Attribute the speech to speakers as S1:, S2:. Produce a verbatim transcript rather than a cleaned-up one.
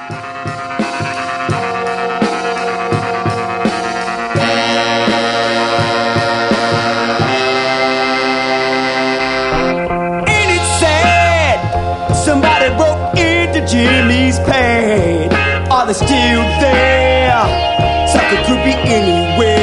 S1: Somebody broke into Jimmy's pad. Are they still there? Sucker could be anywhere.